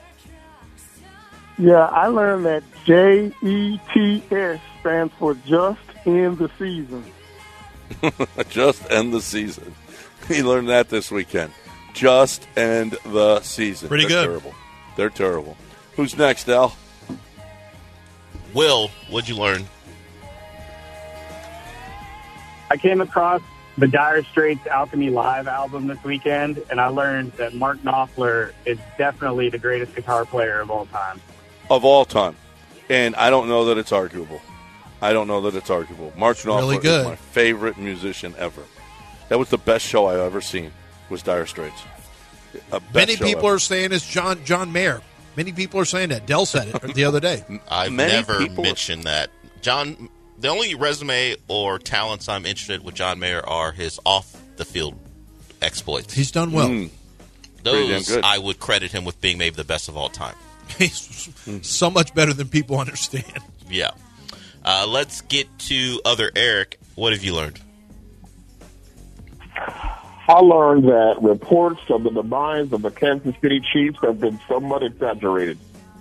Yeah, I learned that JETS stands for Just End the Season. Just end the season. He learned that this weekend. Just end the season. Pretty good. Terrible. They're terrible. Who's next, Al? Will, what'd you learn? I came across the Dire Straits Alchemy Live album this weekend, and I learned that Mark Knopfler is definitely the greatest guitar player of all time. Of all time. And I don't know that it's arguable. Mark Knopfler really good. is my favorite musician ever. That was the best show I've ever seen, was Dire Straits. Many people are saying it's John Mayer. Many people are saying that. Dell said it the other day. I've never mentioned that. John, the only resume or talents I'm interested with John Mayer are his off-the-field exploits. He's done well. Those, I would credit him with being maybe the best of all time. He's so much better than people understand. Yeah. Let's get to other Eric. What have you learned? I learned that reports of the demise of the Kansas City Chiefs have been somewhat exaggerated.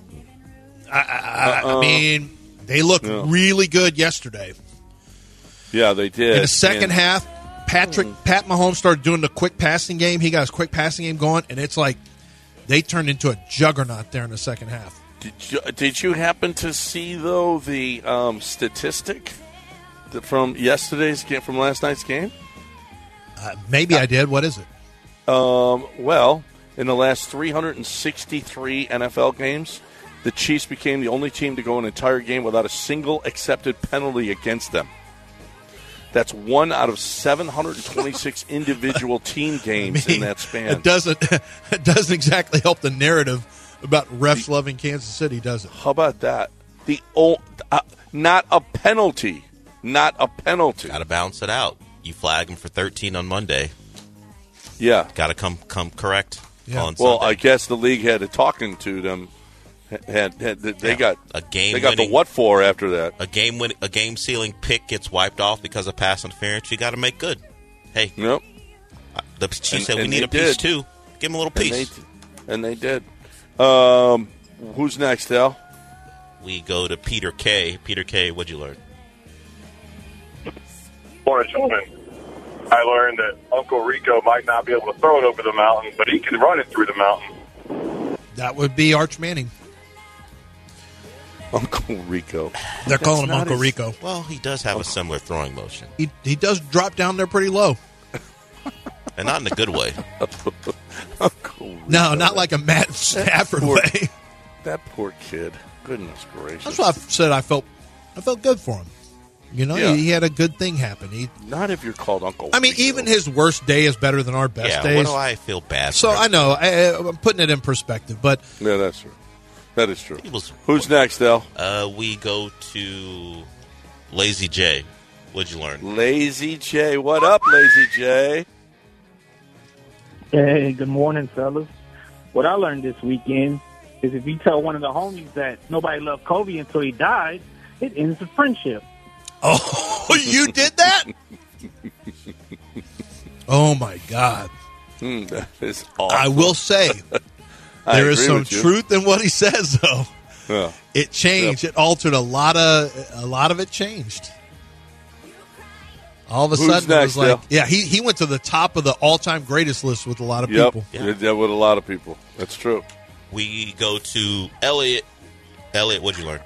I mean, they looked really good yesterday. Yeah, they did. In the second half, Pat Mahomes started doing the quick passing game. He got his quick passing game going, and it's like they turned into a juggernaut there in the second half. Did you happen to see, though, the statistic from yesterday's game, from last night's game? Maybe I did. What is it? Well, in the last 363 NFL games, the Chiefs became the only team to go an entire game without a single accepted penalty against them. That's 1 out of 726 individual team games in that span. It doesn't exactly help the narrative about refs loving Kansas City, does it? How about that? Not a penalty. Not a penalty. Got to balance it out. You flag them for 13 on Monday. Yeah. Got to come correct on Sunday. Well, I guess the league had a talking to them. They got a game. They got the what for after that. A game sealing pick gets wiped off because of pass interference. You got to make good. Hey. Yep. The Chiefs said we need a piece too. Give them a little piece. And they did. Who's next, Al? We go to Peter K. Peter K. What'd you learn? Morning, gentlemen. I learned that Uncle Rico might not be able to throw it over the mountain, but he can run it through the mountain. That would be Arch Manning. Uncle Rico. They're calling him Uncle Rico. Well, he does have a similar throwing motion. He does drop down there pretty low. And not in a good way. Uncle Rico. No, not like a Matt Stafford way. That poor kid. Goodness gracious. That's why I said I felt good for him. You know, he had a good thing happen. Not if you're called Uncle I mean, Rico. even his worst day is better than our best days. What do I feel bad So for? I know. I'm putting it in perspective. But yeah, that's true. That is true. Who's next, Al? We go to Lazy J. What'd you learn? Lazy J. What up, Lazy J? Hey, good morning, fellas. What I learned this weekend is if you tell one of the homies that nobody loved Kobe until he died, it ends the friendship. Oh, you did that? Oh, my God. That is awesome. I will say, there is some truth in what he says, though. Yeah. It changed. It altered a lot of it changed. All of a sudden, next, it was like, he went to the top of the all-time greatest list with a lot of people. Yeah, with a lot of people. That's true. We go to Elliot. Elliot, what'd you learn?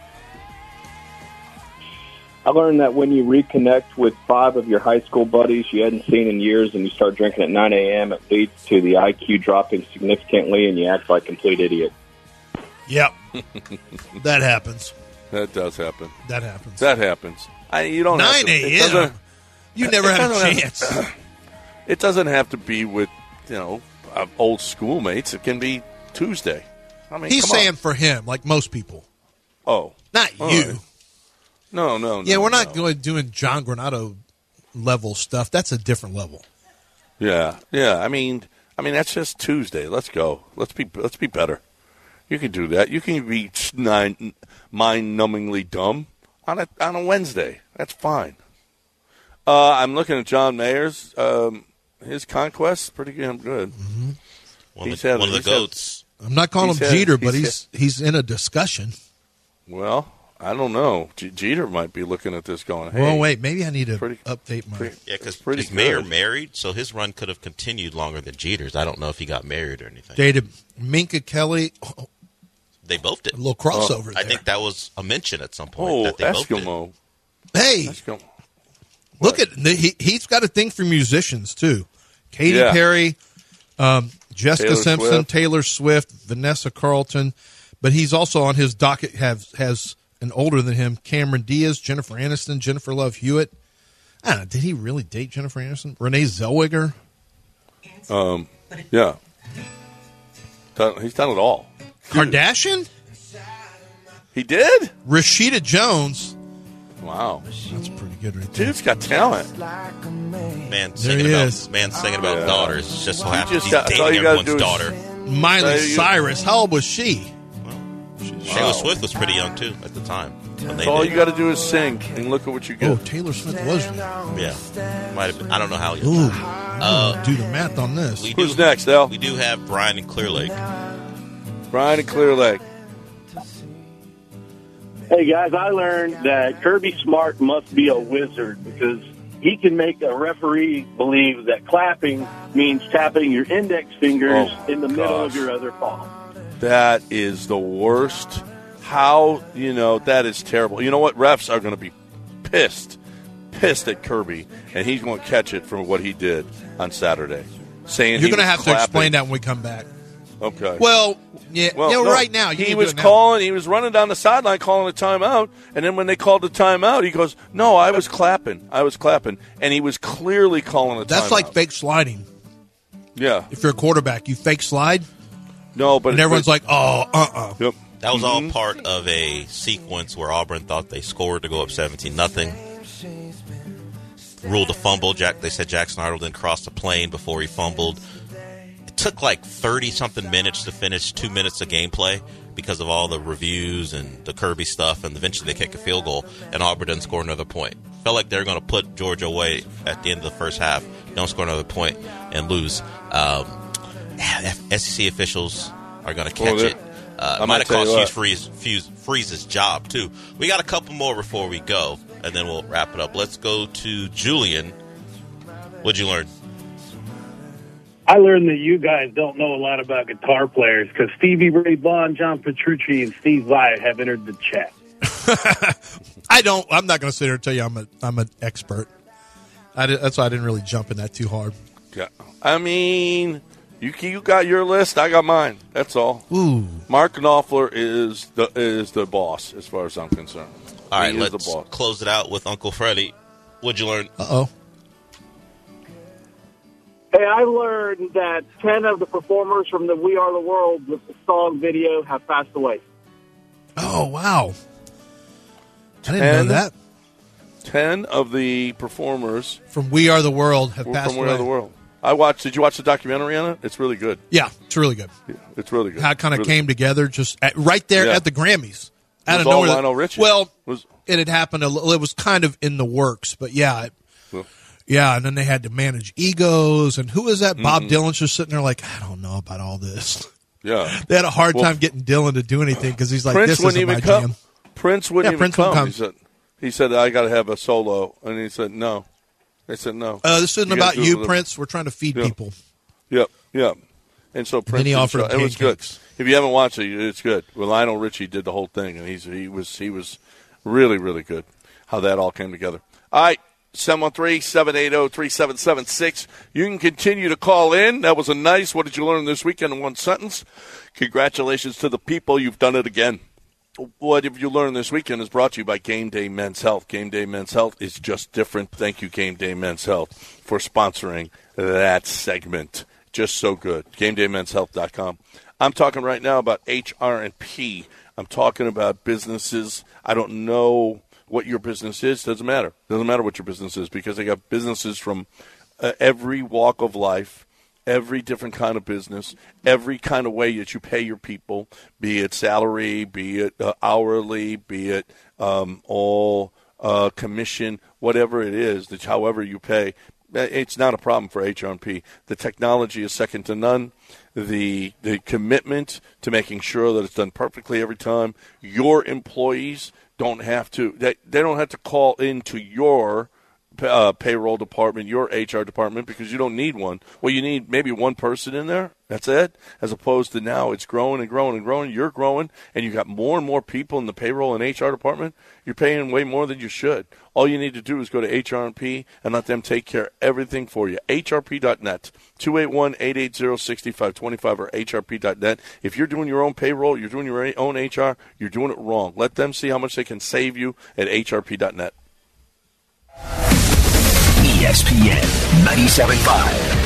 I learned that when you reconnect with 5 of your high school buddies you hadn't seen in years and you start drinking at 9 a.m., it leads to the IQ dropping significantly and you act like a complete idiot. Yep. That happens. That does happen. That happens. That happens. You don't 9 have to, a.m.? You never had a chance. It doesn't have to be with, old schoolmates. It can be Tuesday. I mean, he's saying for him, like most people. Oh. Not you. Right. No. Yeah, we're not doing John Granado level stuff, that's a different level. Yeah. I mean that's just Tuesday. Let's go. Let's be better. You can do that. You can be mind-numbingly dumb on a Wednesday. That's fine. I'm looking at John Mayer's. His conquest pretty damn good. Mm-hmm. One of the GOATs. I'm not calling him Jeter, but he's in a discussion. Well, I don't know. Jeter might be looking at this going, hey. Well, wait, maybe I need to update my... Yeah, because Mayer married, so his run could have continued longer than Jeter's. I don't know if he got married or anything. Dated Minka Kelly. They both did. A little crossover there. I think that was a mention at some point. That they Eskimo. Both did. Hey, Eskimo. Look at he's got a thing for musicians too. Katy Perry, Jessica Simpson, Taylor Swift, Vanessa Carlton, but he's also on his docket has an older than him Cameron Diaz, Jennifer Aniston, Jennifer Love Hewitt. I don't know, did he really date Jennifer Aniston? Renee Zellweger. Yeah, he's done it all. Kardashian. He did. Rashida Jones. Wow, that's pretty good right there. Dude's got talent. Man singing about daughters. Just so happens he's dating everyone's daughter. Miley Cyrus. How old was she? Taylor Swift was pretty young too at the time. All you got to do is sing, and look at what you get. Oh, Taylor Swift was young. Yeah, might have been. I don't know how young. Ooh, do the math on this. Who's next, Al? We do have Brian in Clear Lake. Brian in Clear Lake. Hey, guys, I learned that Kirby Smart must be a wizard because he can make a referee believe that clapping means tapping your index fingers in the middle of your other palm. That is the worst. How, that is terrible. You know what? Refs are going to be pissed at Kirby, and he's going to catch it for what he did on Saturday. Saying you're going to have to explain that when we come back. Okay. Well, right now. He was running down the sideline calling a timeout, and then when they called the timeout, he goes, no, I was clapping. And he was clearly calling a timeout. That's like fake sliding. Yeah. If you're a quarterback, you fake slide. No, but... And everyone's like, oh, Yep. That was all part of a sequence where Auburn thought they scored to go up 17-0. Ruled a fumble. They said Jackson Arnold didn't cross the plane before he fumbled. It took like 30-something minutes to finish 2 minutes of gameplay because of all the reviews and the Kirby stuff, and eventually they kick a field goal, and Auburn didn't score another point. Felt like they were going to put Georgia away at the end of the first half, don't score another point, and lose. SEC officials are going to catch it. It might have cost Hugh Freeze's job, too. We got a couple more before we go, and then we'll wrap it up. Let's go to Julian. What'd you learn? I learned that you guys don't know a lot about guitar players because Stevie Ray Vaughan, John Petrucci, and Steve Vai have entered the chat. I'm not going to sit here and tell you I'm an expert. That's why I didn't really jump in that too hard. Yeah. I mean... You got your list. I got mine. That's all. Ooh. Mark Knopfler is the boss as far as I'm concerned. All right, let's close it out with Uncle Freddie. What'd you learn? Uh-oh. Hey, I learned that 10 of the performers from the We Are the World with the song video have passed away. Oh, wow. I didn't know that. 10 of the performers from We Are the World have passed away. From We Are the World. Did you watch the documentary on it? It's really good. Yeah, it's really good. Yeah, it's really good. How it kind of came together just right there at the Grammys. Out of nowhere. Lionel Richie. Well, it had happened. It was kind of in the works, but yeah. And then they had to manage egos. And who was that? Bob Dylan's just sitting there like, I don't know about all this. Yeah. They had a hard time getting Dylan to do anything because he's like, this isn't my jam. Prince wouldn't even come. He said, I got to have a solo. And he said, no. They said no. This isn't about you, Prince. We're trying to feed people. Yep. And so Prince, and he offered it was good. If you haven't watched it, it's good. Well, Lionel Richie did the whole thing, and he was really, really good. How that all came together. All right, 713-780-3776. You can continue to call in. That was a nice. What did you learn this weekend in one sentence? Congratulations to the people. You've done it again. What have you learned this weekend is brought to you by Game Day Men's Health. Game Day Men's Health is just different. Thank you, Game Day Men's Health, for sponsoring that segment. Just so good. GameDayMen'sHealth.com. I'm talking right now about HR&P. I'm talking about businesses. I don't know what your business is. Doesn't matter. Doesn't matter what your business is because they got businesses from every walk of life, every different kind of business, every kind of way that you pay your people, be it salary, be it hourly, be it all commission, whatever it is, that however you pay. It's not a problem for HR&P. The technology is second to none. The commitment to making sure that it's done perfectly every time. Your employees don't have to. They don't have to call into your payroll department, your HR department, because you don't need one. Well, you need maybe one person in there. That's it. As opposed to now it's growing and growing and growing. You're growing, and you got more and more people in the payroll and HR department. You're paying way more than you should. All you need to do is go to HR&P and let them take care of everything for you. HRP.net, 281-880-6525 or HRP.net. If you're doing your own payroll, you're doing your own HR, you're doing it wrong. Let them see how much they can save you at HRP.net. ESPN 97.5.